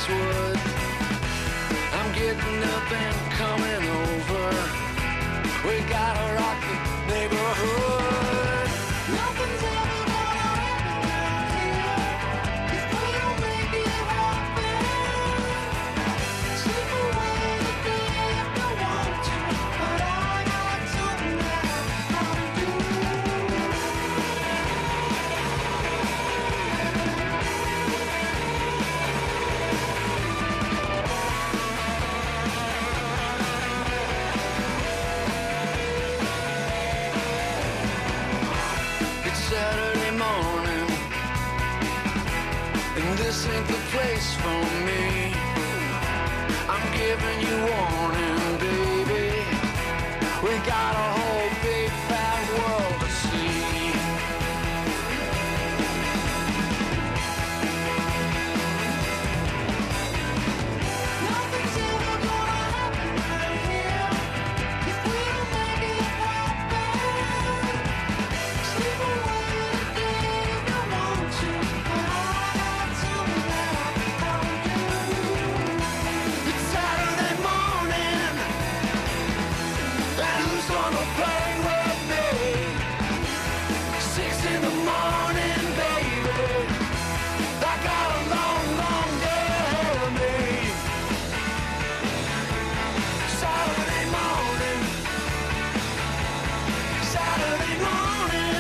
Westwood. I'm getting up and coming over. We gotta rock the neighborhood. Nothing's ever gonna happen around here if we don't make it happen. Slip away the day if you want to, but I got something that I gotta do. It's Saturday morning, and this ain't the place for me. I'm giving you warning, baby. We got a whole big fat world to see. Nothing's ever gonna happen right here if we don't make it happen. Slip away the day if you want to, but I got something that I gotta do. It's Saturday morning, and who's gonna play with me? 6 in the morning, baby. I got a long, long day ahead of me. Saturday morning, Saturday morning.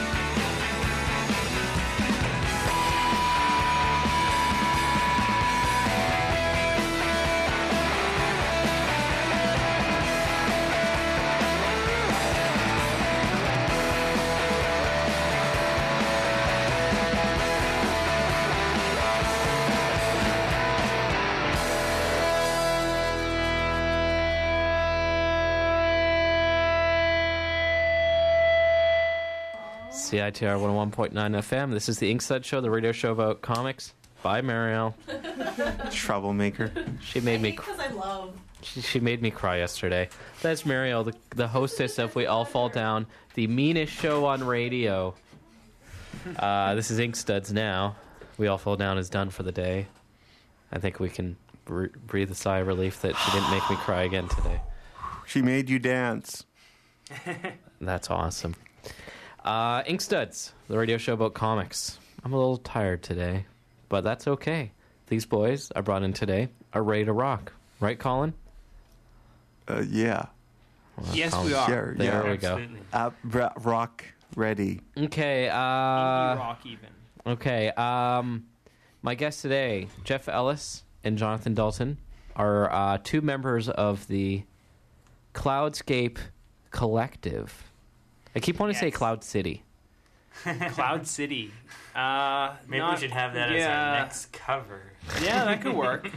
CITR 101.9 FM. This is the Inkstud Show, the radio show about comics by Marielle. Troublemaker. She made me Because I love. she made me cry yesterday. That's Marielle, the hostess of We All Fall Down, the meanest show on radio. This is Inkstuds now. We All Fall Down is done for the day. I think we can breathe a sigh of relief that she didn't make me cry again today. She made you dance. That's awesome. Inkstuds, the radio show about comics. I'm a little tired today, but that's okay. These boys I brought in today are ready to rock. Right, Colin? Yeah. Well, Yes, Colin- we are. Sure, There yeah. we go. Absolutely. Rock ready. Okay. Indie rock even. Okay. My guests today, Jeff Ellis and Jonathan Dalton, are two members of the Cloudscape Collective. I keep wanting to say Yes. Cloud City. Cloud City. Maybe we should have that as our next cover. Yeah, that could work.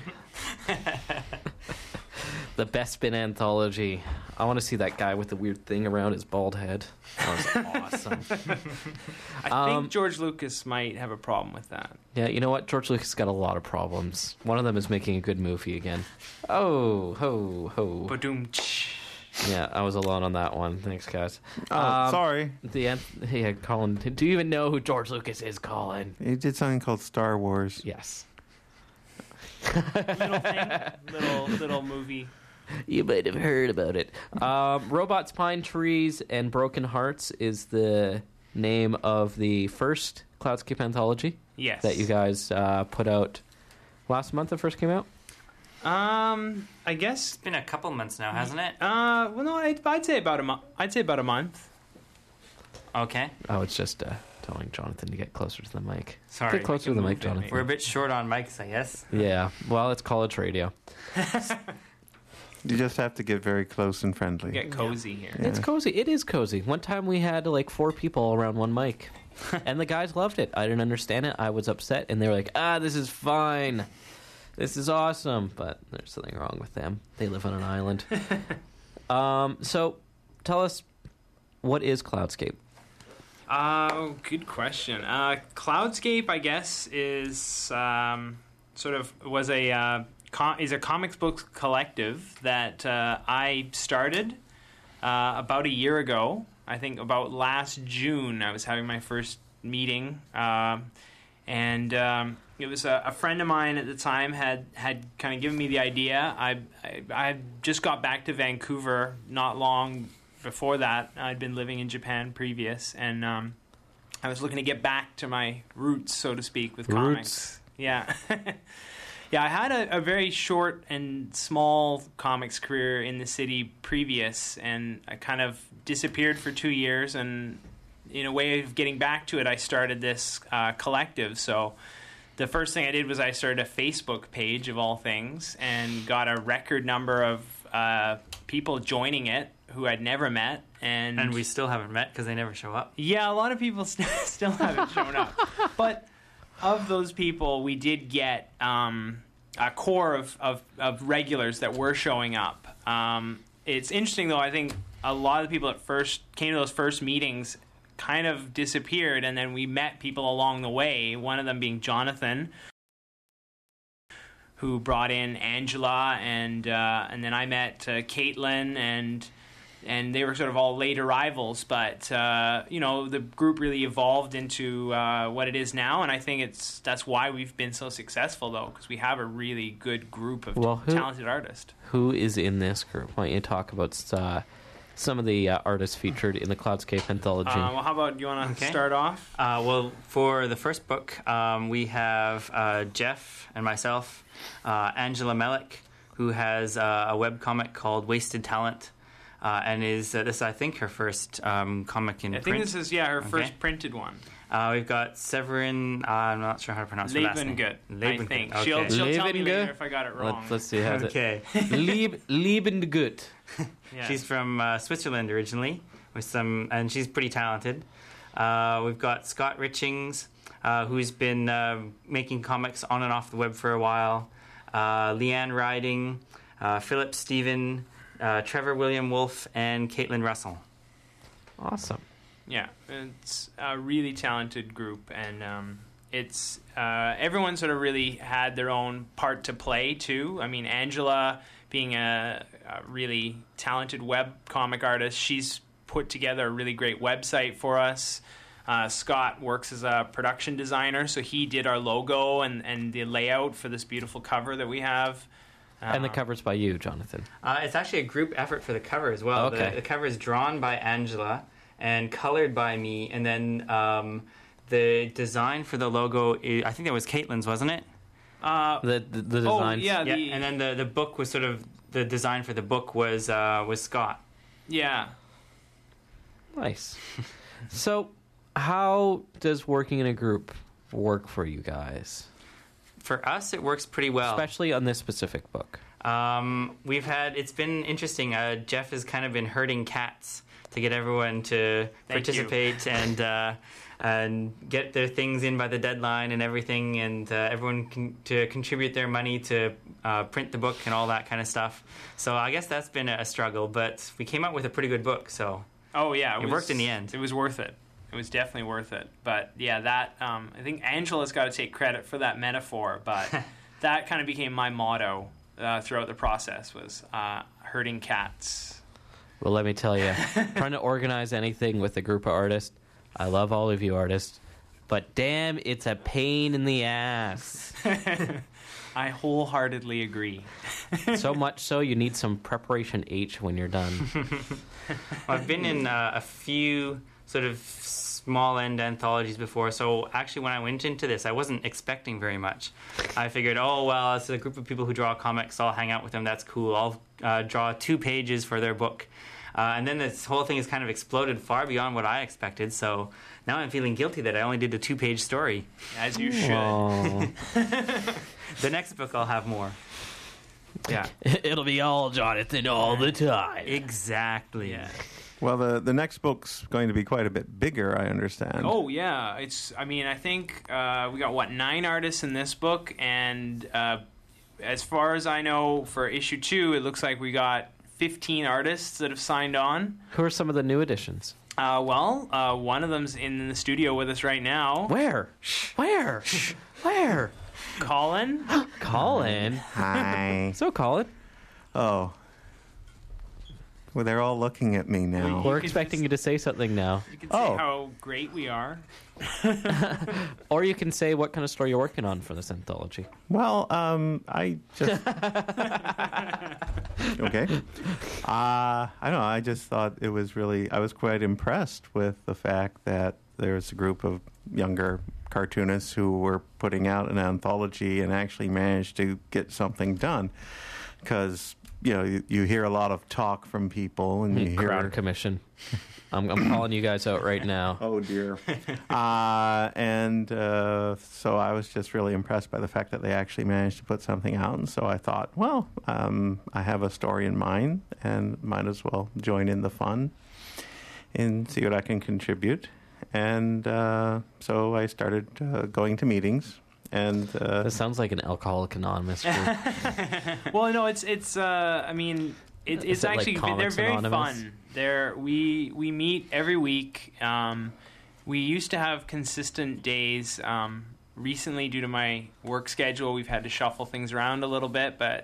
The Bespin Anthology. I want to see that guy with the weird thing around his bald head. That was awesome. I think George Lucas might have a problem with that. Yeah, you know what? George Lucas got a lot of problems. One of them is making a good movie again. Oh, ho, ho. Ba-doom. Yeah, I was alone on that one. Thanks, guys. Sorry. Hey, Colin, do you even know who George Lucas is, Colin? He did something called Star Wars. Yes. Little thing. Little movie. You might have heard about it. Robots, Pine Trees, and Broken Hearts is the name of the first Cloudscape anthology. Yes. That you guys put out last month. It first came out. I guess. It's been a couple months now, hasn't it? Well, no, I'd say about a month. I'd say about a month. Okay. Oh, it's just telling Jonathan to get closer to the mic. Sorry. Get closer to the mic, Jonathan. We're a bit short on mics, I guess. Yeah. Well, it's college radio. You just have to get very close and friendly. Get cozy here. Yeah. It's cozy. It is cozy. One time we had like 4 people around one mic, and the guys loved it. I didn't understand it. I was upset, and they were like, this is fine. This is awesome. But there's something wrong with them. They live on an island. So tell us, what is Cloudscape? Good question. Cloudscape, I guess, is is a comics book collective that I started about a year ago. I think about last June I was having my first meeting, and it was a friend of mine at the time had kind of given me the idea. I just got back to Vancouver not long before that. I'd been living in Japan previous, and I was looking to get back to my roots, so to speak, with comics. Yeah. Yeah, I had a very short and small comics career in the city previous, and I kind of disappeared for 2 years, and in a way of getting back to it, I started this collective. So the first thing I did was I started a Facebook page, of all things, and got a record number of people joining it who I'd never met. And we still haven't met because they never show up. Yeah, a lot of people still haven't shown up. But of those people, we did get a core of regulars that were showing up. It's interesting, though. I think a lot of the people that first came to those first meetings kind of disappeared, and then we met people along the way, one of them being Jonathan, who brought in Angela, and then I met Caitlin, and they were sort of all late arrivals, but the group really evolved into what it is now, and I think that's why we've been so successful, though, because we have a really good group of talented artists. Who is in this group? Why don't you talk about some of the artists featured in the Cloudscape anthology? Well, how about you want to start off? Well, for the first book, we have Jeff and myself, Angela Melick, who has a webcomic called Wasted Talent. And is this, I think, her first comic in print? I think this is, her first printed one. We've got Severin, I'm not sure how to pronounce her last name. I think. Okay. She'll tell me later if I got it wrong. Let's see how okay. Liebengut. Yeah. She's from Switzerland originally, and she's pretty talented. We've got Scott Richings, who's been making comics on and off the web for a while. Leanne Riding, Philip Stephen, Trevor William Wolf, and Caitlin Russell. Awesome. Yeah, it's a really talented group, and it's everyone sort of really had their own part to play too. I mean, Angela, being a really talented web comic artist, she's put together a really great website for us. Scott works as a production designer, so he did our logo and the layout for this beautiful cover that we have. And the cover's by you, Jonathan. It's actually a group effort for the cover as well. Okay. The cover is drawn by Angela and colored by me, and then the design for the logo, I think that was Caitlin's, wasn't it? The design. Oh, yeah. And then the book was sort of, the design for the book was Scott. Yeah. Nice. So, how does working in a group work for you guys? For us, it works pretty well. Especially on this specific book. It's been interesting. Jeff has kind of been herding cats to get everyone to participate and get their things in by the deadline and everything, and everyone to contribute their money to print the book and all that kind of stuff. So I guess that's been a struggle, but we came up with a pretty good book, so it worked in the end. It was worth it. It was definitely worth it. But yeah, that I think Angela's got to take credit for that metaphor, but that kind of became my motto throughout the process, was herding cats. Well, let me tell you, trying to organize anything with a group of artists, I love all of you artists, but damn, it's a pain in the ass. I wholeheartedly agree. So much so you need some preparation H when you're done. Well, I've been in a few sort of small end anthologies before, so actually when I went into this, I wasn't expecting very much. I figured, it's a group of people who draw comics, I'll hang out with them, that's cool, I'll draw 2 pages for their book. And then this whole thing has kind of exploded far beyond what I expected, so now I'm feeling guilty that I only did a 2-page story. As you should. The next book I'll have more. Yeah. It'll be all Jonathan all the time. Exactly. Yeah. Well, the next book's going to be quite a bit bigger, I understand. Oh, yeah. I think we got, 9 artists in this book, and as far as I know, for issue 2, it looks like we got 15 artists that have signed on. Who are some of the new additions? One of them's in the studio with us right now. Where? Colin. Colin? Hi. So, Colin. Oh. Well, they're all looking at me now. We're expecting you to say something now. You can say Oh. how great we are. Or you can say what kind of story you're working on for this anthology. Well, I just okay. I don't know. I just thought it was really. I was quite impressed with the fact that there's a group of younger cartoonists who were putting out an anthology and actually managed to get something done. Because you hear a lot of talk from people, and you hear Crowd commission. I'm calling you guys out right now. Oh dear. So I was just really impressed by the fact that they actually managed to put something out. And so I thought, well, I have a story in mind and might as well join in the fun and see what I can contribute. And so I started going to meetings. And This sounds like an Alcoholic Anonymous group. Well, no, it's I mean, it's Is it like actually they're Comics very Anonymous? fun. We meet every week. We used to have consistent days. Recently, due to my work schedule, we've had to shuffle things around a little bit, but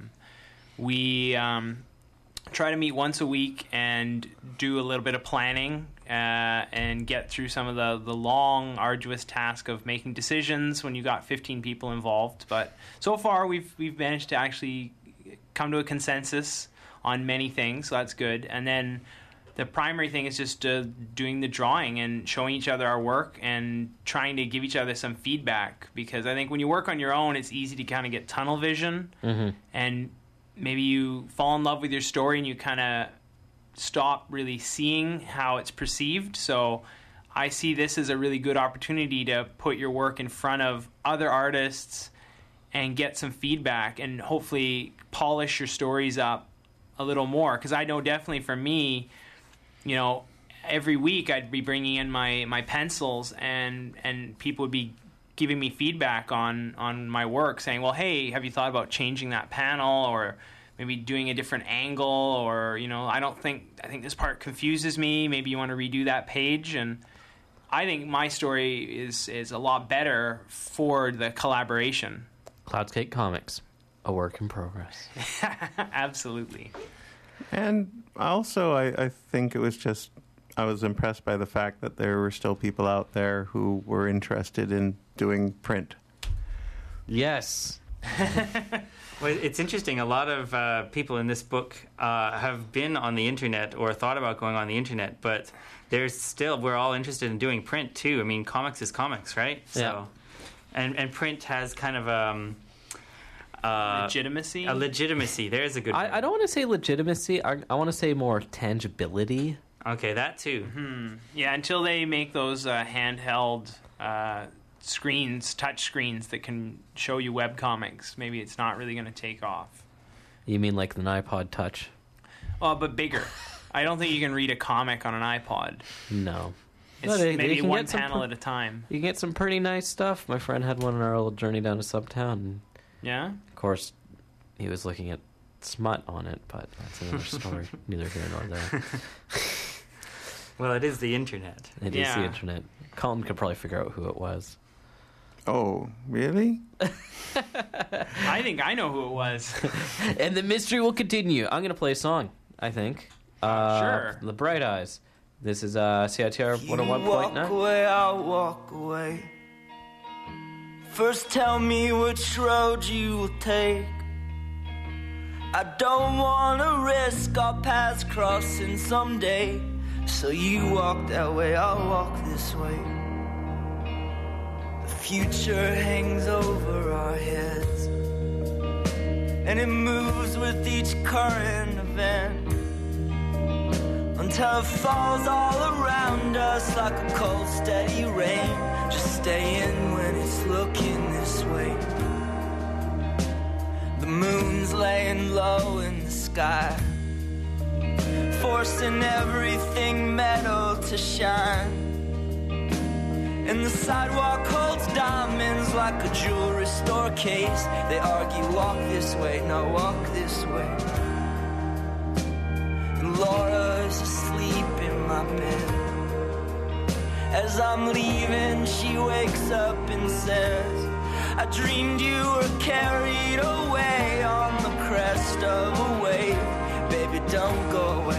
we try to meet once a week and do a little bit of planning and get through some of the long, arduous task of making decisions when you got 15 people involved. But so far, we've managed to actually come to a consensus on many things, so that's good. And then the primary thing is just doing the drawing and showing each other our work and trying to give each other some feedback, because I think when you work on your own, it's easy to kind of get tunnel vision and maybe you fall in love with your story and you kind of stop really seeing how it's perceived. So I see this as a really good opportunity to put your work in front of other artists and get some feedback and hopefully polish your stories up a little more. Because I know definitely for me, every week I'd be bringing in my pencils and people would be giving me feedback on my work, saying, well, hey, have you thought about changing that panel, or maybe doing a different angle, or I think this part confuses me, maybe you want to redo that page. And I think my story is a lot better for the collaboration. Cloudscape Comics, a work in progress. Absolutely. And also, I think it was just, I was impressed by the fact that there were still people out there who were interested in doing print. Yes. Well, it's interesting. A lot of people in this book have been on the internet or thought about going on the internet, but we're all interested in doing print too. I mean, comics is comics, right? Yeah. So, and print has kind of Legitimacy? a legitimacy. There's a good word. I don't want to say legitimacy. I want to say more tangibility. Okay, that too. Yeah, until they make those handheld screens, touch screens that can show you webcomics, maybe it's not really going to take off. You mean like the iPod Touch? But bigger. I don't think you can read a comic on an iPod. No. It's No, they maybe can one get some panel at a time. You can get some pretty nice stuff. My friend had one on our little journey down to Subtown. And Yeah? of course, he was looking at smut on it, but that's another story. Neither here nor there. Well, it is the internet. It is the Yeah. internet. Colin could probably figure out who it was. Oh, really? I think I know who it was. And the mystery will continue. I'm going to play a song, I think. Sure. The Bright Eyes. This is CITR You walk 101.9. away, I'll walk away. First tell me which road you will take. I don't wanna risk our paths crossing someday. So you walk that way, I'll walk this way. The future hangs over our heads, and it moves with each current event, until it falls all around us like a cold, steady rain. Just stay in when it's looking this way. The moon's laying low in the sky, forcing everything metal to shine. And the sidewalk holds diamonds like a jewelry store case. They argue, walk this way, no, walk this way. And Laura's asleep in my bed. As I'm leaving, she wakes up and says, I dreamed you were carried away on the crest of a wave. Baby, don't go away,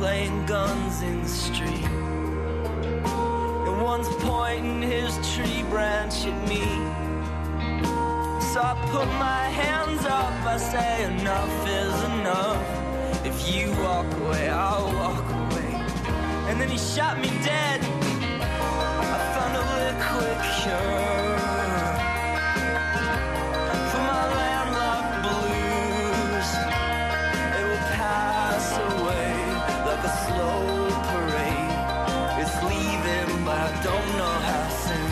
playing guns in the street. And one's pointing his tree branch at me. So I put my hands up, I say enough is enough. If you walk away, I'll walk away. And then he shot me dead. I found a liquid cure for my landlocked blues. It will pass away like a slow parade. It's leaving, but I don't know how soon.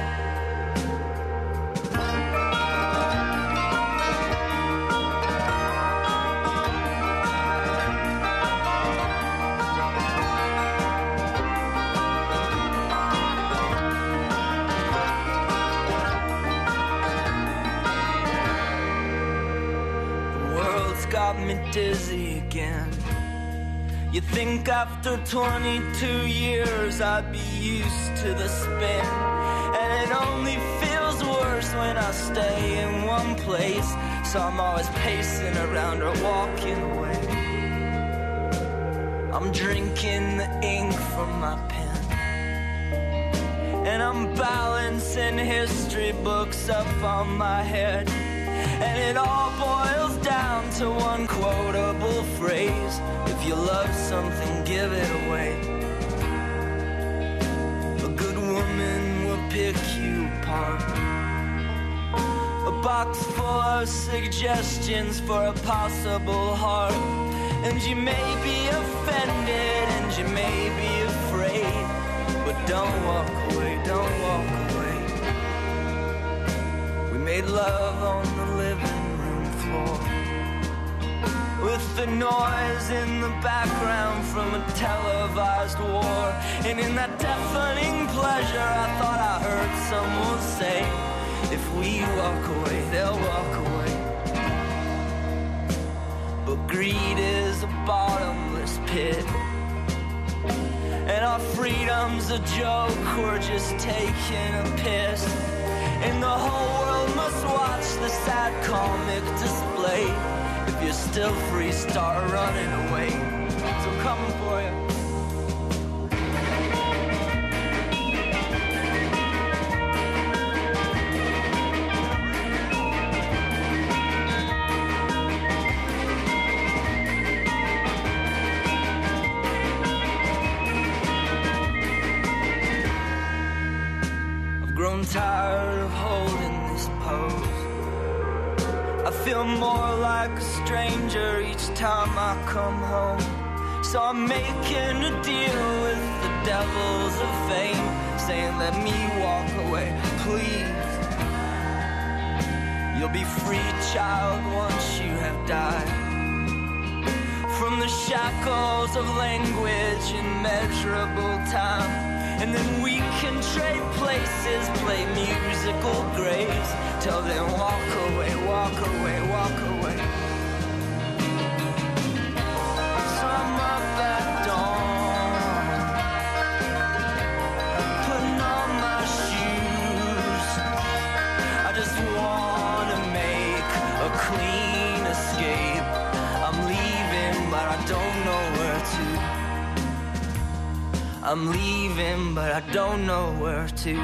Got me dizzy again. You think after 22 years I'd be used to the spin, and it only feels worse when I stay in one place. So I'm always pacing around or walking away. I'm drinking the ink from my pen, and I'm balancing history books up on my head. And it all boils down to one quotable phrase: if you love something, give it away. A good woman will pick you apart. A box full of suggestions for a possible heart. And you may be offended and you may be afraid, but don't walk away, don't walk away. We made love on the living room floor, with the noise in the background from a televised war. And in that deafening pleasure I thought I heard someone say, if we walk away, they'll walk away. But greed is a bottomless pit, and our freedom's a joke, we're just taking a piss. And the whole world must watch the sad comic display. If you're still free, start running away. So I'm coming for you. I've grown tired of holding this pose. I feel more like a stranger each time I come home. So I'm making a deal with the devils of fame, saying let me walk away, please. You'll be free, child, once you have died from the shackles of language and measurable time. And then we can trade places, play musical graves. Till then walk away, walk away, walk away. So I'm up at dawn, putting on my shoes. I just wanna make a clean escape. I'm leaving, but I don't know where to. I'm leaving, but I don't know where to.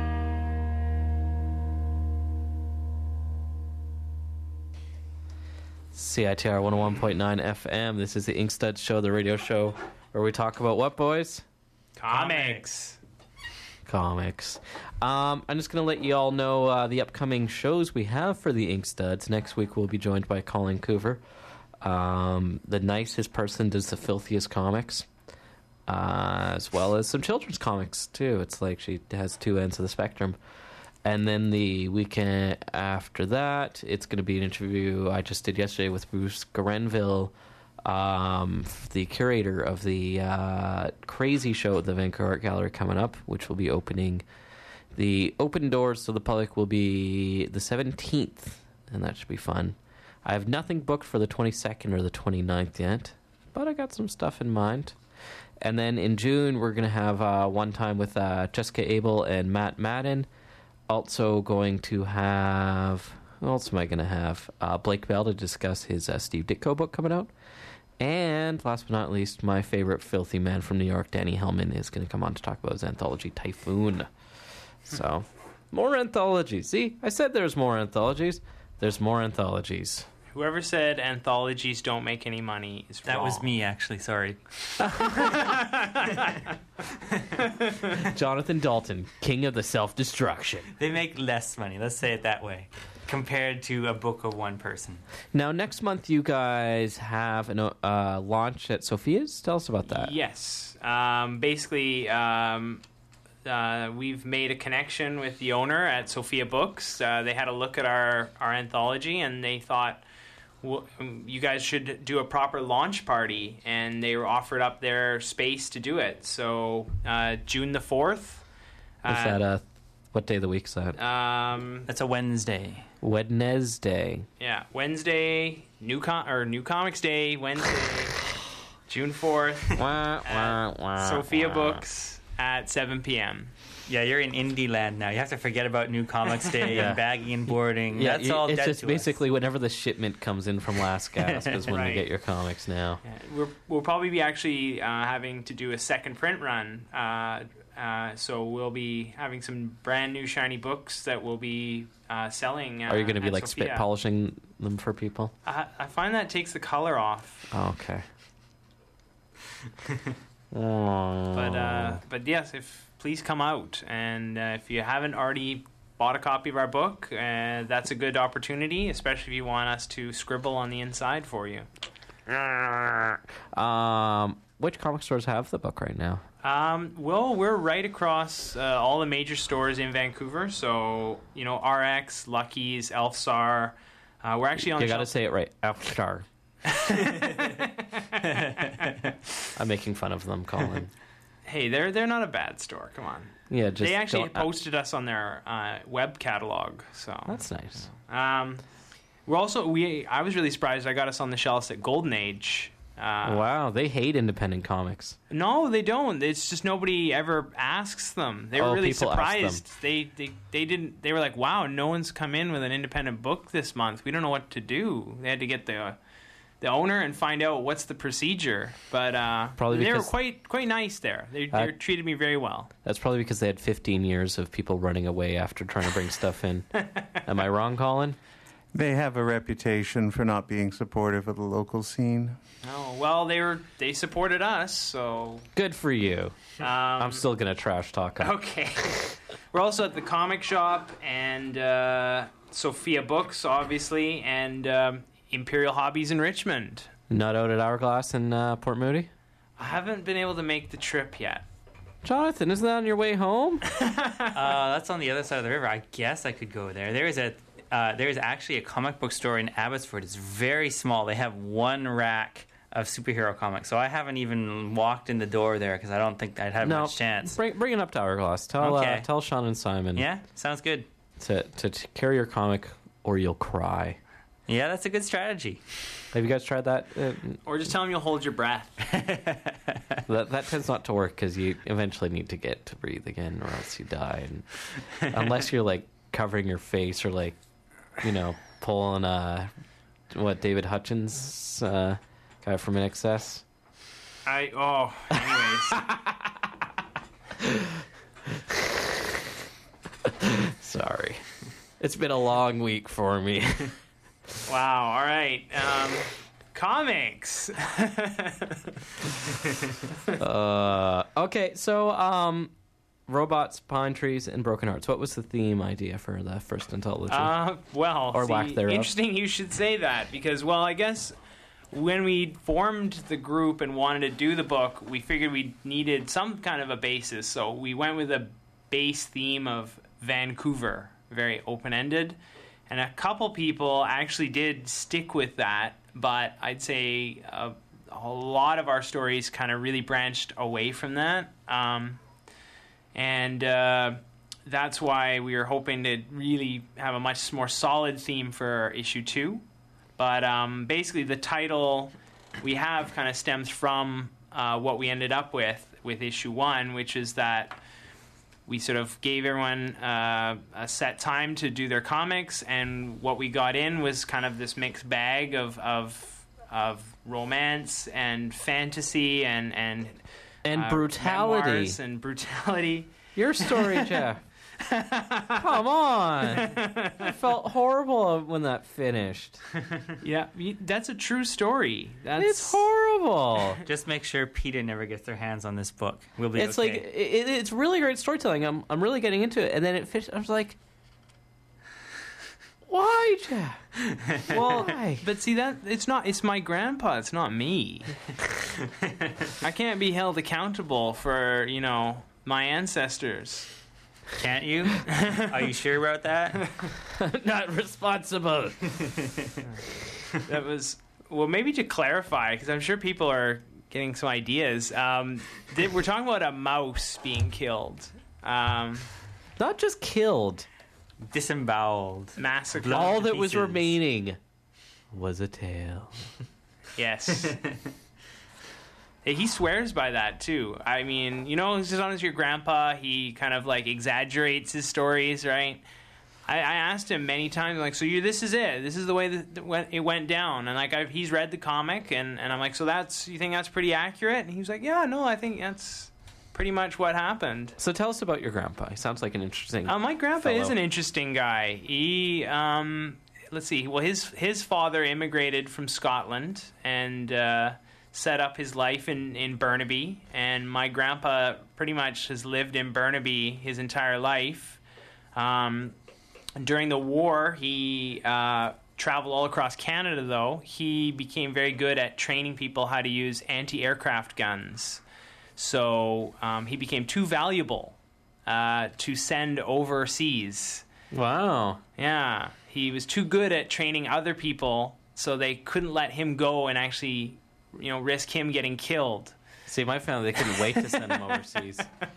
CITR 101.9 FM. This is the Inkstuds Show, the radio show where we talk about what, boys? Comics. Comics. I'm just going to let you all know the upcoming shows we have for the Inkstuds. Next week we'll be joined by Colin Coover. The nicest person does the filthiest comics, as well as some children's comics, too. It's like she has two ends of the spectrum. And then the weekend after that, it's going to be an interview I just did yesterday with Bruce Grenville, the curator of the Crazy Show at the Vancouver Art Gallery coming up, which will be opening. The open doors to the public will be the 17th, and that should be fun. I have nothing booked for the 22nd or the 29th yet, but I got some stuff in mind. And then in June, we're going to have one time with Jessica Abel and Matt Madden. Also going to have... Who else am I going to have? Blake Bell to discuss his Steve Ditko book coming out. And last but not least, my favorite filthy man from New York, Danny Hellman, is going to come on to talk about his anthology, Typhoon. So, more anthologies. See, I said there's more anthologies. There's more anthologies. Whoever said anthologies don't make any money is That wrong. was me, actually. Sorry. Jonathan Dalton, king of the self-destruction. They make less money. Let's say it that way, compared to a book of one person. Now, next month you guys have a launch at Sophia's. Tell us about that. Yes. Basically, we've made a connection with the owner at Sophia Books. They had a look at our anthology, and they thought, well, you guys should do a proper launch party, and they were offered up their space to do it. So June the 4th. Is that what day of the week is that? That's a Wednesday. Wednesday. Yeah, Wednesday, New Comics Day, Wednesday, June 4th, Sophia Books at 7 p.m. Yeah, you're in indie land now. You have to forget about New Comics Day Yeah. and bagging and boarding. Yeah, That's all it's dead just to basically whenever the shipment comes in from Last Gasp is when you Right. get your comics now. Yeah, we'll probably be actually having to do a second print run. So we'll be having some brand new shiny books that we'll be selling. Are you going to be at like Sophia. spit polishing them for people? I find that takes the color off. Oh, okay. But yes, please come out, and if you haven't already bought a copy of our book, that's a good opportunity, especially if you want us to scribble on the inside for you. Which comic stores have the book right now? Well, we're right across all the major stores in Vancouver. So, RX, Lucky's, Elfstar. We're actually on You the got to shelf. say it right. Elfstar. I'm making fun of them, Colin. Hey, they're not a bad store. Come on. Yeah, just They actually don't- posted us on their web catalog. So That's nice. we're also I was really surprised. I got us on the shelves at Golden Age. Wow, they hate independent comics. No, they don't. It's just nobody ever asks them. They were Oh, really people ask surprised. They didn't. They were like, "Wow, no one's come in with an independent book this month. We don't know what to do." They had to get the owner and find out what's the procedure. But Probably they were because- quite nice there. They treated me very well. That's probably because they had 15 years of people running away after trying to bring stuff in. Am I wrong, Colin? They have a reputation for not being supportive of the local scene. Oh well, they supported us, so Good for you. I'm still going to trash talk them. okay. We're also at the comic shop and Sophia Books, obviously, and Imperial Hobbies in Richmond. Not out at Hourglass in Port Moody? I haven't been able to make the trip yet. Jonathan, isn't that on your way home? That's on the other side of the river. I guess I could go there. There is actually a comic book store in Abbotsford. It's very small. They have one rack of superhero comics. So I haven't even walked in the door there because I don't think I'd have much chance. Bring it up to Hourglass. Tell Sean and Simon Yeah, sounds good. to carry your comic or you'll cry. Yeah, that's a good strategy. Have you guys tried that? Or just tell them you'll hold your breath. That tends not to work because you eventually need to get to breathe again or else you die. And unless you're like covering your face or like, pulling David Hutchins, guy from NXS. Anyways. Sorry. It's been a long week for me. Wow, all right. Comics. Okay, so robots, pine trees, and broken hearts. What was the theme idea for the first anthology? Or lack thereof. Interesting you should say that because, I guess when we formed the group and wanted to do the book, we figured we needed some kind of a basis. So we went with a base theme of Vancouver, very open-ended. And a couple people actually did stick with that, but I'd say a lot of our stories kind of really branched away from that. And that's why we were hoping to really have a much more solid theme for issue 2. But basically the title we have kind of stems from what we ended up with issue 1, which is that we sort of gave everyone a set time to do their comics, and what we got in was kind of this mixed bag of romance and fantasy and brutality. memoirs and brutality. Your story, Jeff. Come on. I felt horrible when that finished. Yeah, that's a true story. It's horrible. Just make sure PETA never gets their hands on this book. We'll be It's okay. like it's really great storytelling. I'm really getting into it, and then it finished. I was like, why, Jeff? Why? But see, that it's my grandpa, it's not me. I can't be held accountable for, my ancestors. Can't you? Are you sure about that? Not responsible. That was, well, maybe to clarify, because I'm sure people are getting some ideas. We're talking about a mouse being killed. Not just killed. Disemboweled. Massacred. All that was pieces. remaining was a tail. Yes. Hey, he swears by that too. I mean, as honest as your grandpa, he kind of like exaggerates his stories, right? I asked him many times, like, so this is it. This is the way that it went down. And like, he's read the comic, and I'm like, so you think that's pretty accurate? And he was like, yeah, no, I think that's pretty much what happened. So tell us about your grandpa. He sounds like an interesting. My grandpa is fellow. an interesting guy. He, let's see. Well, his father immigrated from Scotland and set up his life in Burnaby, and my grandpa pretty much has lived in Burnaby his entire life. During the war, he traveled all across Canada, though. He became very good at training people how to use anti-aircraft guns. So he became too valuable to send overseas. Wow. Yeah, he was too good at training other people, so they couldn't let him go and actually, risk him getting killed. See, my family, they couldn't wait to send him overseas.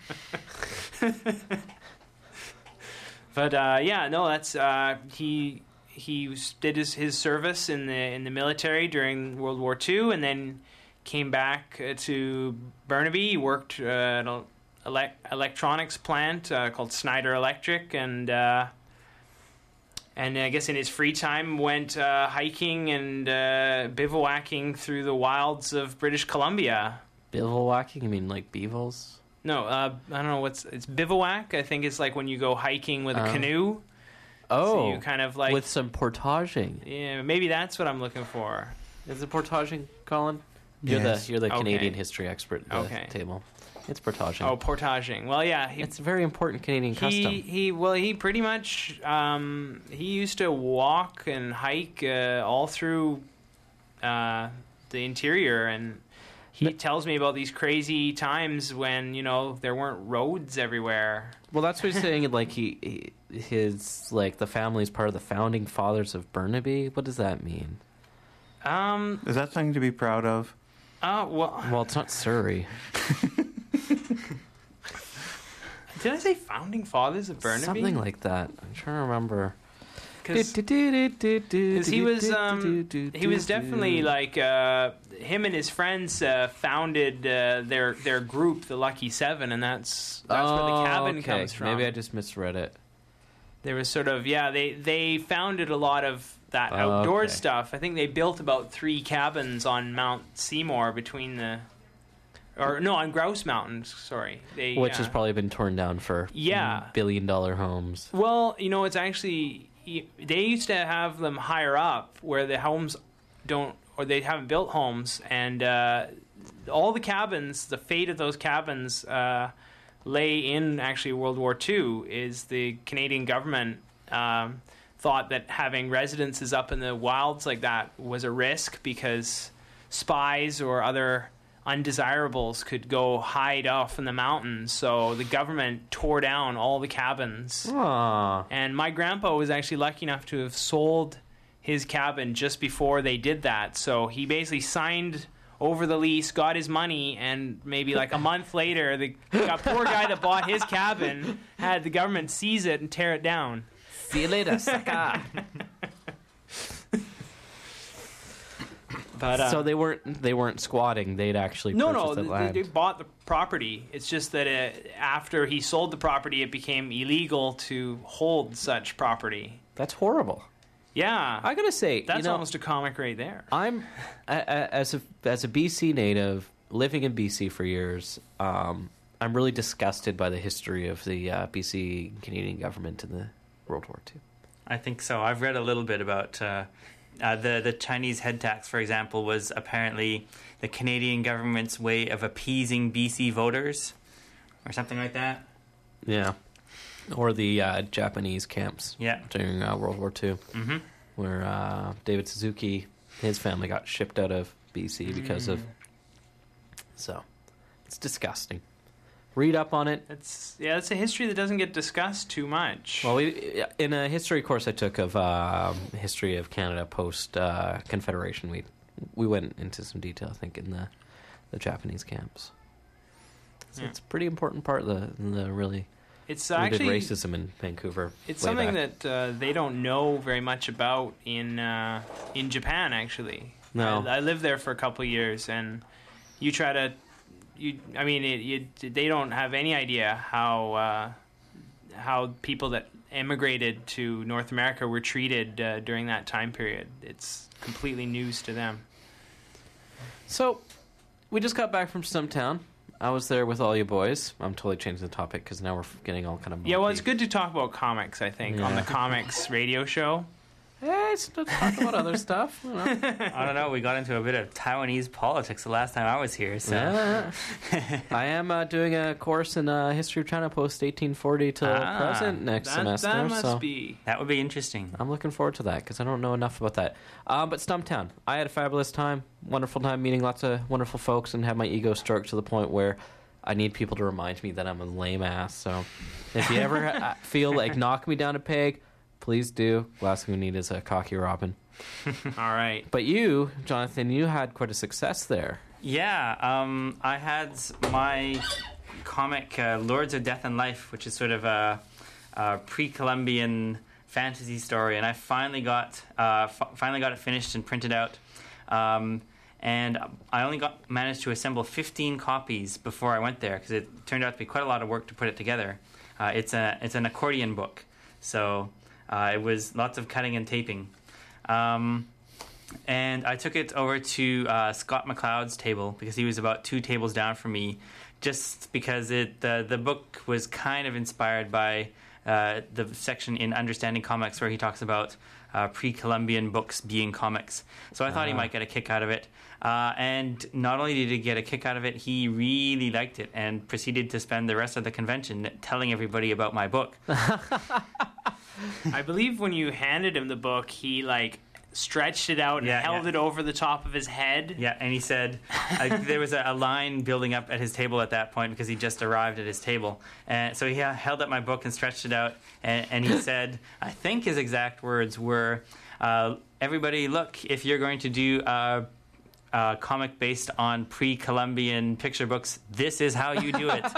But that's he did his service in the military during World War II, and then came back to Burnaby. He worked at an electronics plant called Snyder Electric, and I guess in his free time went hiking and bivouacking through the wilds of British Columbia. Bivouacking? You mean like beavels? No, I don't know it's bivouac. I think it's like when you go hiking with a canoe. Oh, So you kind of like with some portaging. Yeah, maybe that's what I'm looking for. Is it portaging, Colin? Yes. You're the Okay. Canadian history expert at the Okay. table. It's portaging. Oh, portaging. Well, yeah, It's a very important Canadian custom. he pretty much he used to walk and hike all through the interior, and he tells me about these crazy times when there weren't roads everywhere. Well, that's what he's saying. Like his the family's part of the founding fathers of Burnaby. What does that mean? Is that something to be proud of? Well, it's not Surrey. Did I say founding fathers of Burnaby? Something like that. I'm trying to remember. Because he was definitely like him and his friends founded their group, the Lucky Seven, and that's where the cabin comes from. Maybe I just misread it. There was sort of they founded a lot of that outdoor okay. stuff. I think they built about 3 cabins on Mount Seymour on Grouse Mountain. Sorry, Which has probably been torn down for billion-dollar homes. Well, it's actually they used to have them higher up where the homes they haven't built homes, and all the cabins, the fate of those cabins lay in actually World War II. Is the Canadian government thought that having residences up in the wilds like that was a risk because spies or other undesirables could go hide off in the mountains, so the government tore down all the cabins. Aww. And my grandpa was actually lucky enough to have sold his cabin just before they did that, so he basically signed over the lease, got his money, and maybe like a month later the poor guy that bought his cabin had the government seize it and tear it down. See you later, sucker. But So they weren't squatting. They'd actually purchased the land. they bought the property. It's just that after he sold the property, it became illegal to hold such property. That's horrible. Yeah, I gotta say, that's almost a comic right there. I'm as a BC native living in BC for years. I'm really disgusted by the history of the BC Canadian government in the World War II. I think so. I've read a little bit about the Chinese head tax, for example, was apparently the Canadian government's way of appeasing BC voters, or something like that. Yeah, or the Japanese camps. Yeah. During World War II, where David Suzuki, his family got shipped out of BC because of. So, it's disgusting. Read up on it. It's a history that doesn't get discussed too much. Well, in a history course I took of history of Canada post Confederation, we went into some detail, I think, in the Japanese camps. So it's a pretty important part of the really it's rooted actually racism in Vancouver. It's way something back. that they don't know very much about in Japan. Actually, No. I lived there for a couple of years, and you try to. They don't have any idea how people that immigrated to North America were treated during that time period. It's completely news to them. So, we just got back from Stumptown. I was there with all you boys. I'm totally changing the topic because now we're getting all kind of... Yeah, well, it's good to talk about comics, I think, on the comics radio show. Hey, let's talk about other stuff. You know. I don't know. We got into a bit of Taiwanese politics the last time I was here. So Yeah. I am doing a course in history of China post 1840 to present next semester. That must so be... that would be interesting. I'm looking forward to that because I don't know enough about that. But Stumptown, I had a fabulous time, wonderful time meeting lots of wonderful folks and have my ego stroked to the point where I need people to remind me that I'm a lame ass. So if you ever feel like knock me down a peg, please do. Last thing we need is a cocky Robin. All right. But you, Jonathan, you had quite a success there. Yeah, I had my comic Lords of Death and Life, which is sort of a pre-Columbian fantasy story, and I finally got it finished and printed out. And I only managed to assemble 15 copies before I went there because it turned out to be quite a lot of work to put it together. It's an accordion book, so it was lots of cutting and taping. And I took it over to Scott McLeod's table because he was about 2 tables down from me, just because the book was kind of inspired by the section in Understanding Comics where he talks about pre-Columbian books being comics. So I thought he might get a kick out of it. And not only did he get a kick out of it, he really liked it and proceeded to spend the rest of the convention telling everybody about my book. I believe when you handed him the book, he stretched it out and held it over the top of his head. Yeah, and he said there was a line building up at his table at that point because he just arrived at his table. And so he held up my book and stretched it out, and he said, I think his exact words were, everybody, look, if you're going to do a comic based on pre-Columbian picture books, this is how you do it.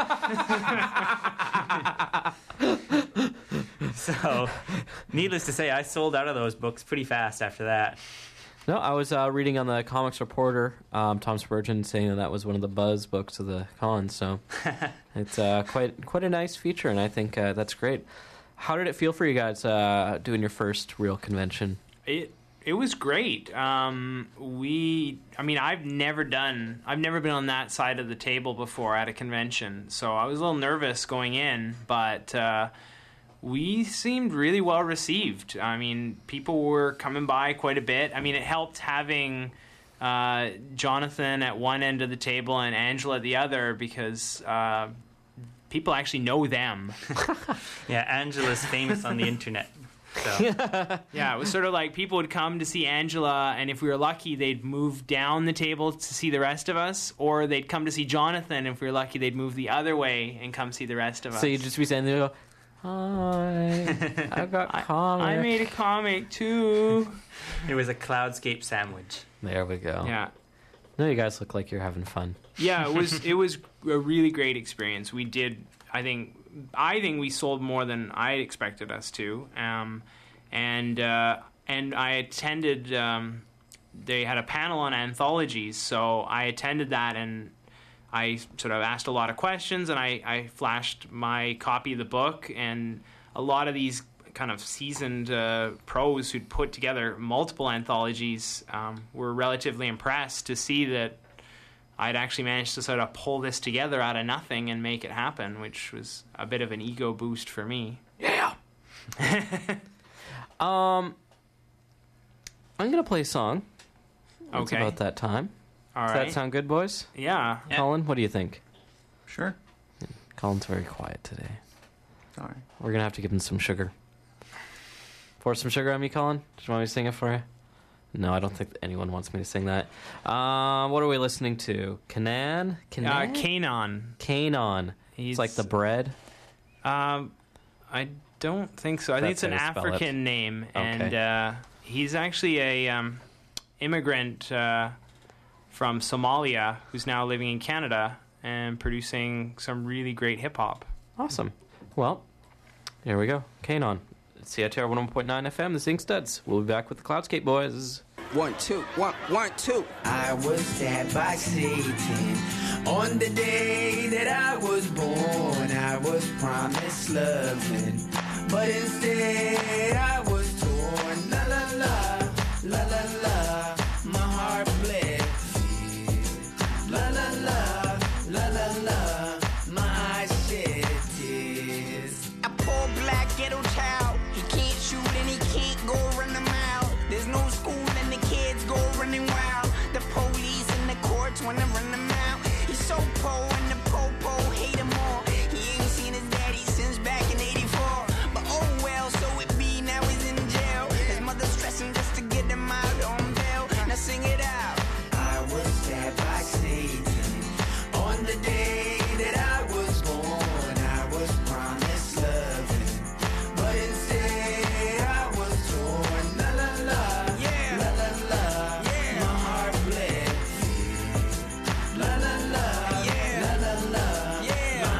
So, needless to say, I sold out of those books pretty fast after that. No, I was reading on the Comics Reporter, Tom Spurgeon saying that was one of the buzz books of the con, so it's quite a nice feature, and I think that's great. How did it feel for you guys doing your first real convention? It was great. I've never been on that side of the table before at a convention, so I was a little nervous going in, but we seemed really well received. I mean, people were coming by quite a bit. I mean, it helped having Jonathan at one end of the table and Angela at the other because people actually know them. Yeah, Angela's famous on the internet. So. Yeah, it was sort of like people would come to see Angela, and if we were lucky, they'd move down the table to see the rest of us, or they'd come to see Jonathan. If we were lucky, they'd move the other way and come see the rest of us. So you'd just be standing there and go, hi, I've got comics. I made a comic, too. It was a cloudscape sandwich. There we go. Yeah. No, you guys look like you're having fun. Yeah, it was a really great experience. We did, I think we sold more than I expected us to. And I attended, they had a panel on anthologies, so I attended that, and I sort of asked a lot of questions, and I flashed my copy of the book, and a lot of these kind of seasoned pros who'd put together multiple anthologies were relatively impressed to see that I'd actually managed to sort of pull this together out of nothing and make it happen, which was a bit of an ego boost for me. Yeah. I'm gonna play a song. It's Okay. about that time. All Does right. that sound good, boys? Yeah. Colin, what do you think? Sure. Colin's very quiet today. Sorry. We're gonna have to give him some sugar. Pour some sugar on me, Colin. Do you want me to sing it for you? No, I don't think anyone wants me to sing that. What are we listening to? Kanan? Kanon. Kanon. He's It's like the bread. I don't think so. I think That's it's an how you spell it. African name, Okay. and he's actually a immigrant from Somalia who's now living in Canada and producing some really great hip hop. Awesome. Well, here we go. Kanon. It's CITR 101.9 FM, the Sing Studs. We'll be back with the Cloudscape Boys. 1, 2, 1, 1, 2. I was stabbed by Satan on the day that I was born. I was promised loving, but instead I was torn. La la la, la la la, my heart bled. La la la, la la la, my eyes shed tears. A poor black ghetto child, he can't shoot and he can't go run a mile. There's no school and the kids go running wild. The police and the courts wanna run him out. He's so poor and the popo hate him all. He ain't seen his daddy since back in 84. But oh well, so it be, now he's in jail. His mother's stressing just to get him out on bail. Now sing it out. I was stabbed by Satan on the day that I was born. I was promised loving, but instead I was torn. La la la, yeah. La la la, yeah. My heart bled. La la la, yeah. La la la, yeah. My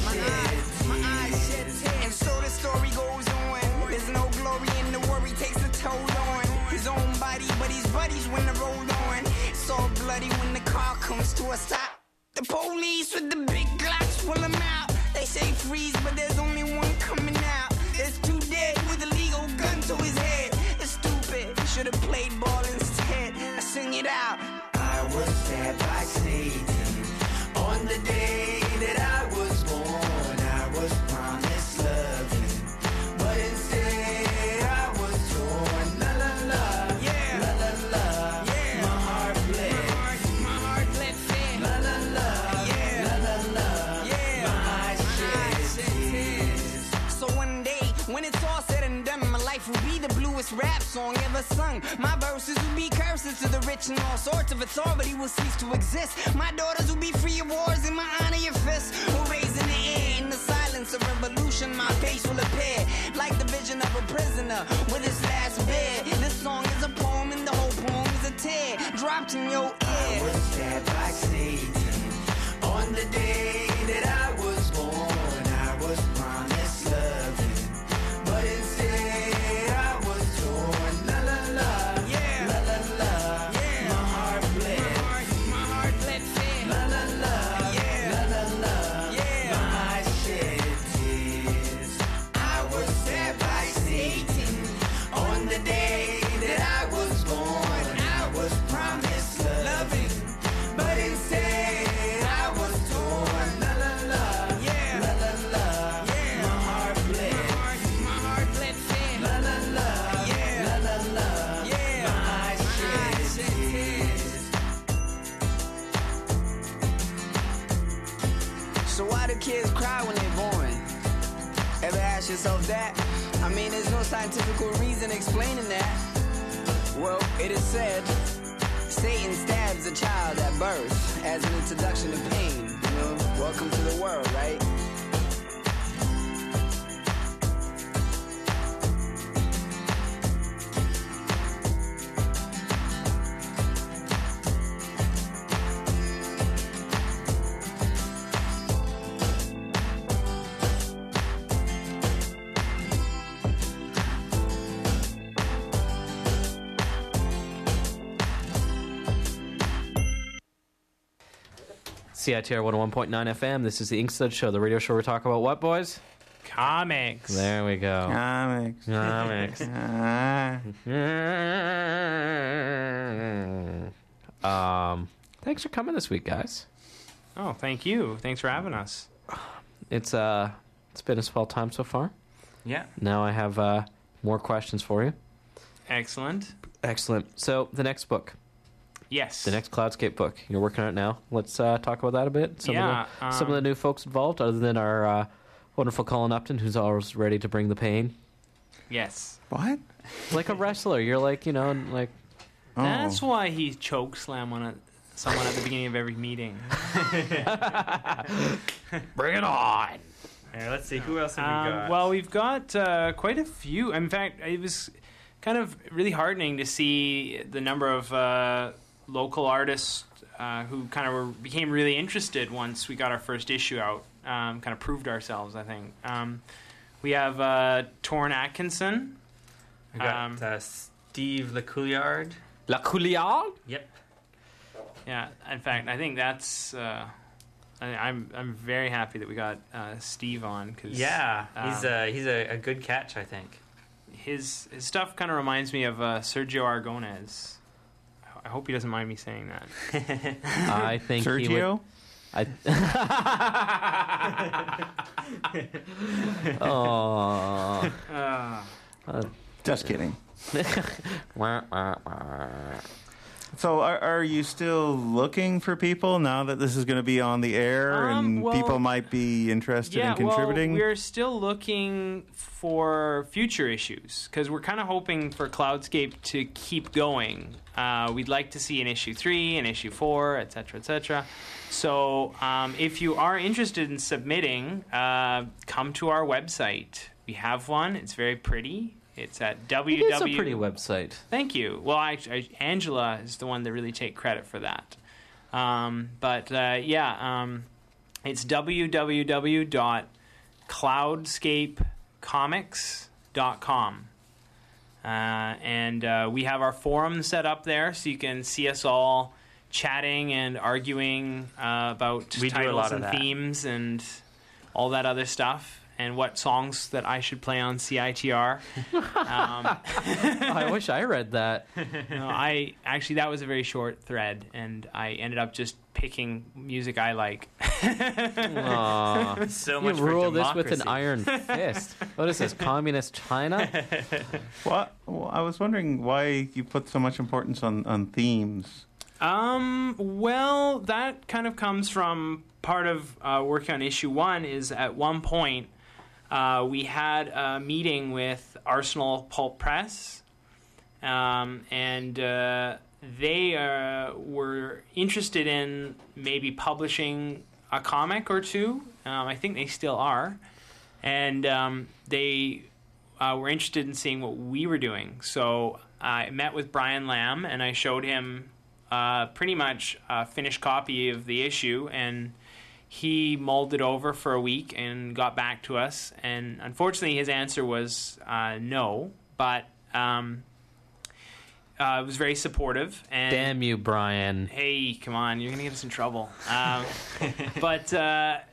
eyes shed tears. And so the story goes on. There's no glory in the worry takes a toll on his own body, but his buddies when the roll on. It's all bloody when the car comes to a stop. The police with the big Glocks pull him out. They say freeze, but there's only one coming out. There's two dead with a legal gun to his head. It's stupid, he should have played ball instead. I sing it out. I was stabbed by Satan on the day that I was born. I was promised loving, but instead I was torn. La la la, yeah. La la la, yeah. My heart bled. My heart bled fair. La la la, yeah. La la la, yeah. My eyes shed tears. So one day, when it's all said and done, my life will be the bluest rap song ever sung. My verses will be curses to the rich, and all sorts of authority will cease to exist. My daughters will be free of wars in my honor, your fists will raise in the air. In the silence of revolution, my face will appear like the vision of a prisoner with his last bed. This song is a poem, and the whole poem is a tear dropped in your ear. I was stabbed by Satan on the day that I was born. I was promised loving, but instead I was torn. La la la, yeah. La la la, yeah. My heart bled. My heart bled fair. La la la, yeah. La la la, yeah. My eyes shed tears. I was stabbed by Satan on the day that I was born. I was promised loving, but instead I was torn. La la la, yeah. La la la, yeah. My heart bled. My heart bled fair. La la la, yeah. La la la, yeah. My eyes shed tears. So why do kids cry when they're born? Ever ask yourself that? I mean, there's no scientific reason explaining that. Well, it is said Satan stabs a child at birth as an introduction to pain. You know, welcome to the world, right? CITR 101.9 FM. This is the Inkstud Show, the radio show where we talk about what, boys? Comics. There we go. Comics. Comics. Thanks for coming this week, guys. Oh, thank you. Thanks for having us. It's been a swell time so far. Yeah. Now I have more questions for you. Excellent. Excellent. So the next book, Yes. the next Cloudscape book, you're working on it now. Let's talk about that a bit. Some of the new folks involved, other than our wonderful Colin Upton, who's always ready to bring the pain. Yes. What? Like a wrestler, you're like, like. Oh. That's why he choke slam on someone at the beginning of every meeting. Bring it on! Here, let's see. Who else have we got? Well, we've got quite a few. In fact, it was kind of really heartening to see the number of local artists who kind of became really interested once we got our first issue out. Kind of proved ourselves, I think. We have Torn Atkinson. We got Steve LeCouillard. La Couliard? Yep. Yeah, in fact, I think that's. I'm very happy that we got Steve on. Cause, Yeah, he's a good catch, I think. his stuff kind of reminds me of Sergio Aragonés. I hope he doesn't mind me saying that. I think he would. Sergio? Oh. Just kidding. So are you still looking for people now that this is going to be on the air and well, people might be interested in contributing? Well, we're still looking for future issues because we're kind of hoping for Cloudscape to keep going. We'd like to see an issue 3, an issue 4, etc., etc. So if you are interested in submitting, come to our website. We have one. It's very pretty. It's at www. It's a pretty website. Thank you. Well, Angela is the one that really take credit for that. It's www.cloudscapecomics.com. And we have our forum set up there so you can see us all chatting and arguing about We do a titles lot of and that. themes and all that other stuff. And what songs that I should play on CITR. I wish I read that. No, that was a very short thread, and I ended up just picking music I like. Aw. So You much for rule this democracy. with an iron fist. What is this, communist China? Well, I was wondering why you put so much importance on themes. Well, that kind of comes from part of working on issue 1 is at one point we had a meeting with Arsenal Pulp Press, and they were interested in maybe publishing a comic or two. I think they still are. And they were interested in seeing what we were doing. So I met with Brian Lamb, and I showed him pretty much a finished copy of the issue, and he mulled it over for a week and got back to us. And unfortunately, his answer was no, but it was very supportive. And Damn you, Brian. hey, come on, you're gonna get us in trouble. But yeah,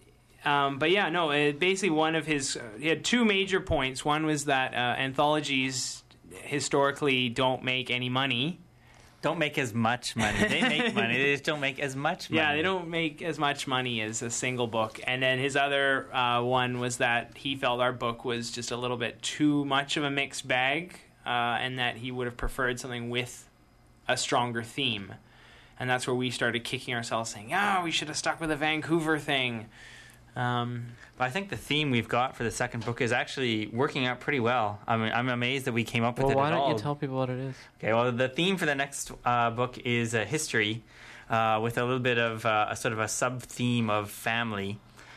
no. Basically, one of his he had two major points. One was that anthologies historically don't make any money. Don't make as much money. They make money. They just don't make as much money. Yeah, they don't make as much money as a single book. And then his other one was that he felt our book was just a little bit too much of a mixed bag, and that he would have preferred something with a stronger theme. And that's where we started kicking ourselves, saying, we should have stuck with a Vancouver thing. But I think the theme we've got for the second book is actually working out pretty well. I mean, I'm amazed that we came up with Well, it why at all. don't you tell people what it is? Okay, well, the theme for the next book is history, with a little bit of a sort of a sub-theme of family.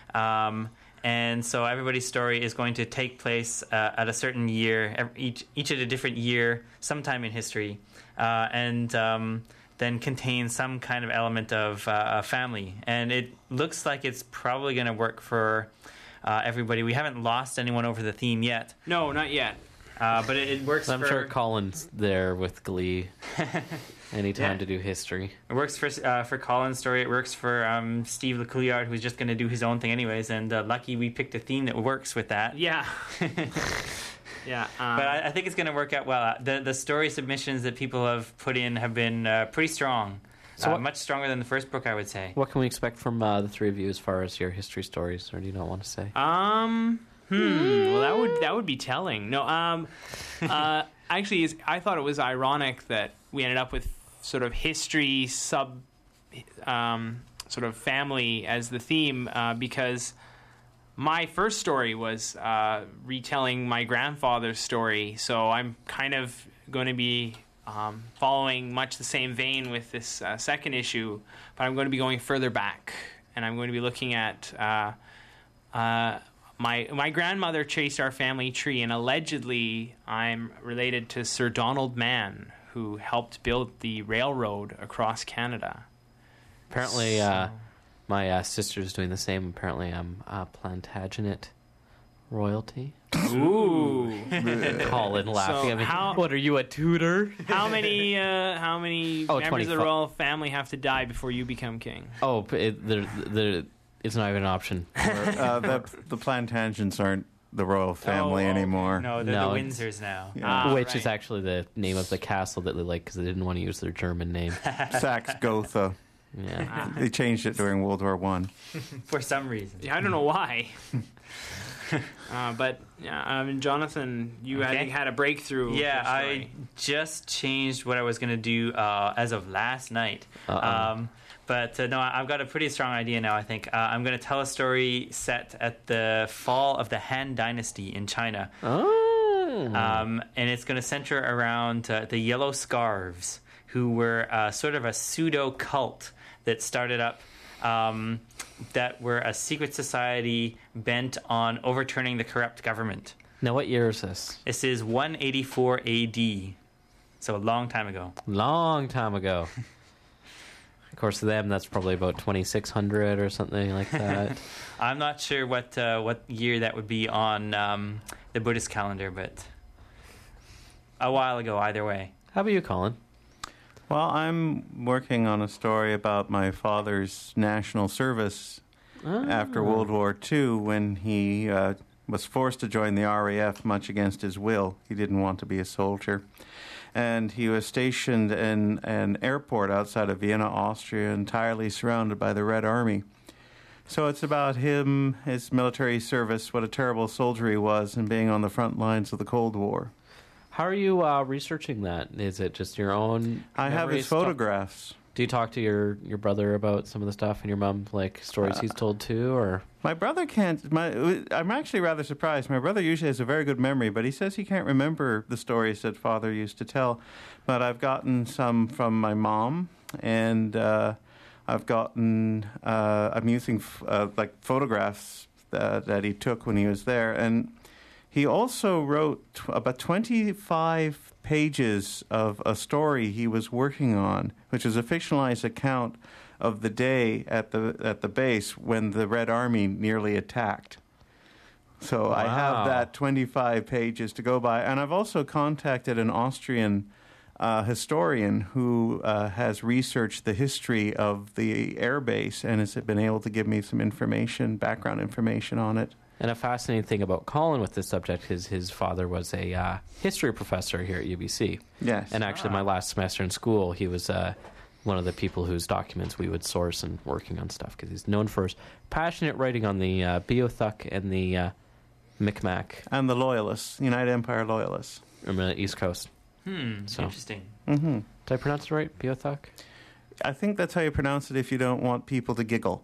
And so everybody's story is going to take place at a certain year, each at a different year, sometime in history, and then contain some kind of element of family. And it looks like it's probably going to work for everybody. We haven't lost anyone over the theme yet. No, not yet. But it works. I'm for, sure Colin's there with glee anytime Yeah. to do history. It works for Colin's story. It works for Steve LeCouillard, who's just going to do his own thing anyways. And lucky we picked a theme that works with that. Yeah. Yeah. But I think it's going to work out well. The story submissions that people have put in have been pretty strong. So what- much stronger than the first book, I would say. What can we expect from the three of you as far as your history stories, or do you not want to say? Well, that would be telling. No. Actually, I thought it was ironic that we ended up with sort of history sort of family as the theme because my first story was retelling my grandfather's story. So I'm kind of going to be following much the same vein with this second issue, but I'm going to be going further back, and I'm going to be looking at my grandmother traced our family tree, and allegedly I'm related to Sir Donald Mann, who helped build the railroad across Canada. Apparently, my sister's doing the same. Apparently, I'm Plantagenet royalty. Ooh. Colin laughing at me. how- What are you, a tutor? How many Oh, members of 25. the royal family have to die before you become king? Oh, it's not even an option. The Plantagenets aren't the royal family okay. anymore. No, they're No, the it's- Windsors now. Yeah. Which right. is actually the name of the castle that they like because they didn't want to use their German name. Saxe Gotha. Yeah. They changed it during World War One. For some reason. Yeah, I don't know why. But yeah, Jonathan, you I Okay. think had a breakthrough. with Yeah, your I story. just changed what I was going to do as of last night. But no, I've got a pretty strong idea now, I think. I'm going to tell a story set at the fall of the Han Dynasty in China. Oh. And it's going to center around the Yellow Scarves, who were sort of a pseudo-cult that started up that were a secret society bent on overturning the corrupt government. Now, what year is this? This is 184 AD, so a long time ago. Long time ago. Of course, to them, that's probably about 2600 or something like that. I'm not sure what year that would be on the Buddhist calendar, but a while ago either way. How about you, Colin? Well, I'm working on a story about my father's national service after World War II when he was forced to join the RAF much against his will. He didn't want to be a soldier. And he was stationed in an airport outside of Vienna, Austria, entirely surrounded by the Red Army. So it's about him, his military service, what a terrible soldier he was, and being on the front lines of the Cold War. How are you researching that? Is it just your own? I have memories his stuff? photographs. Do you talk to your brother about some of the stuff, and your mom like stories he's told too, or? My brother can't. I'm actually rather surprised. My brother usually has a very good memory, but he says he can't remember the stories that father used to tell. But I've gotten some from my mom, and I've gotten. I'm using like photographs that he took when he was there, and he also wrote about 25 pages of a story he was working on, which was a fictionalized account of the day at the base when the Red Army nearly attacked. So I have Wow. that 25 pages to go by. And I've also contacted an Austrian historian who has researched the history of the air base and has been able to give me some information, background information on it. And a fascinating thing about Colin with this subject is his father was a history professor here at UBC. Yes. And actually, my last semester in school, he was one of the people whose documents we would source and working on stuff because he's known for his passionate writing on the Beothuk and the Micmac And the Loyalists, United Empire Loyalists. on the East Coast. So- Interesting. Mm-hmm. Did I pronounce it right? Beothuk? I think that's how you pronounce it if you don't want people to giggle.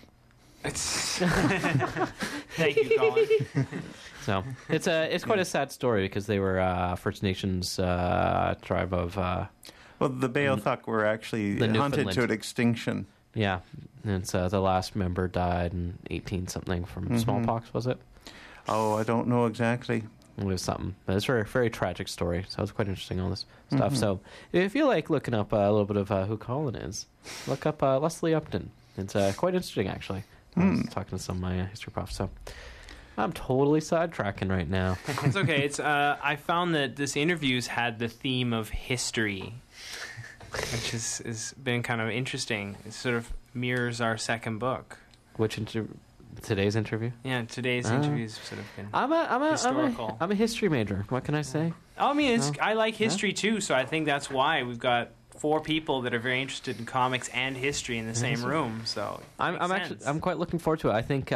Thank you, Colin. So it's quite a sad story because they were First Nations tribe of Well, the Beothuk were actually The hunted Newfoundland. to extinction. yeah. And it's the last member died in 18 something from smallpox. Was it? Oh, I don't know exactly. It was something. But it's a very, very tragic story. So it's quite interesting, all this stuff. So if you like looking up a little bit of who Colin is, look up Leslie Upton. It's quite interesting, actually. I was talking to some of my history profs. So I'm totally sidetracking right now. It's okay. It's I found that this interview's had the theme of history, which is been kind of interesting. It sort of mirrors our second book. Today's interview? Yeah, today's interview's sort of been I'm a historical. I'm a history major. What can I say? I mean, I like history too, so I think that's why we've got 4 people that are very interested in comics and history in the same room. So I'm quite looking forward to it. I think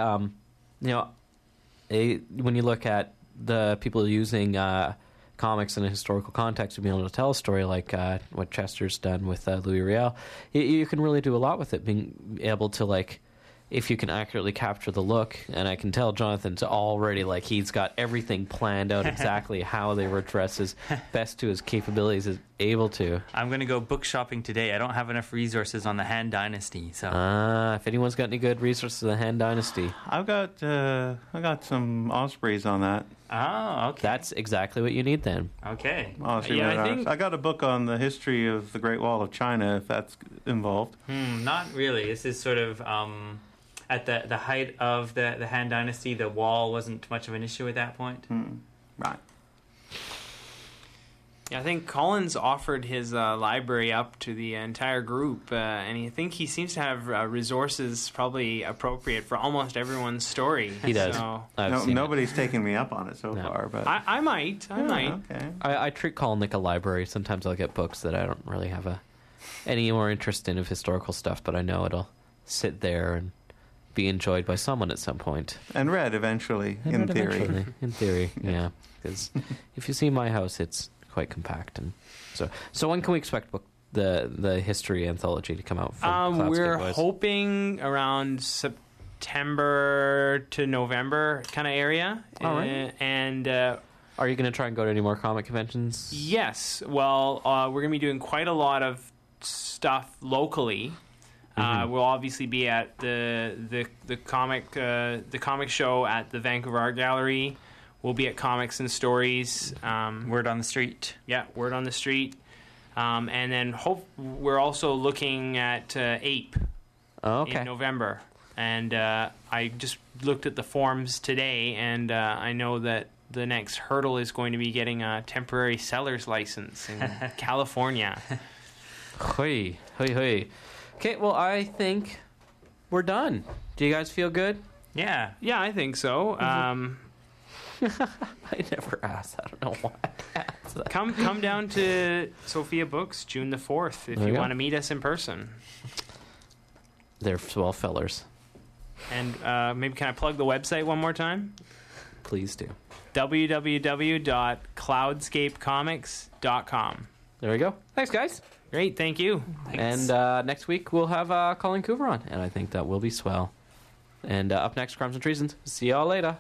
when you look at the people using comics in a historical context to be able to tell a story like what Chester's done with Louis Riel, you can really do a lot with it. Being able to if you can accurately capture the look, and I can tell Jonathan's already he's got everything planned out exactly how they were dressed as best to his capabilities is able to. I'm going to go book shopping today. I don't have enough resources on the Han Dynasty, so if anyone's got any good resources on the Han Dynasty, I got some Ospreys on that. Oh, okay. that's exactly what you need then. Okay. Osprey Yeah, I Men-at-Arms. think- I got a book on the history of the Great Wall of China, if that's involved. Not really. This is sort of at the height of the Han Dynasty. The wall wasn't much of an issue at that point. Right. Yeah, I think Collins offered his library up to the entire group, and I think he seems to have resources probably appropriate for almost everyone's story. He does. So I've seen it. Nobody's taken me up on it so No. far, but I might. Okay. I treat Colin like a library. Sometimes I'll get books that I don't really have any more interest in of historical stuff, but I know it'll sit there and be enjoyed by someone at some point. And read eventually, And in read theory. eventually. In theory, yeah. Because if you see my house, it's quite compact, and so when can we expect the history anthology to come out? From Cloudscape we're Boys? hoping around September to November kind of area. All right. And Are you going to try and go to any more comic conventions? yes, well, we're going to be doing quite a lot of stuff locally. We'll obviously be at the comic show at the Vancouver Art Gallery. We'll be at Comics and Stories. Word on the street. Yeah, Word on the Street. And then we're also looking at Ape Oh, okay. in November. And I just looked at the forms today, and I know that the next hurdle is going to be getting a temporary seller's license in California. Hoi, hoi, hoi. Okay, well, I think we're done. Do you guys feel good? Yeah. Yeah, I think so. I never asked. I don't know why I asked that. Come down to Sophia Books June the 4th if There you you go. want to meet us in person. They're swell fellers. And maybe can I plug the website one more time? Please do. www.cloudscapecomics.com. There we go. Thanks, guys. Great, thank you. And next week we'll have Colin Coover on, and I think that will be swell. And up next, Crimes and Treasons. See y'all later.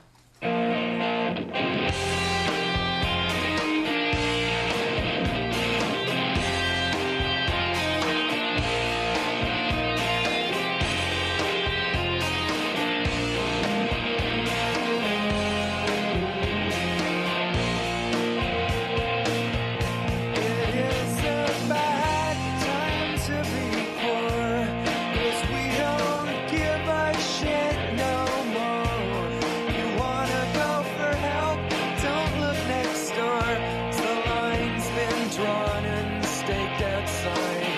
It is a bad time to be poor, 'cause we don't give a shit no more. You wanna go for help? Don't look next door. 'Cause the line's been drawn and staked outside.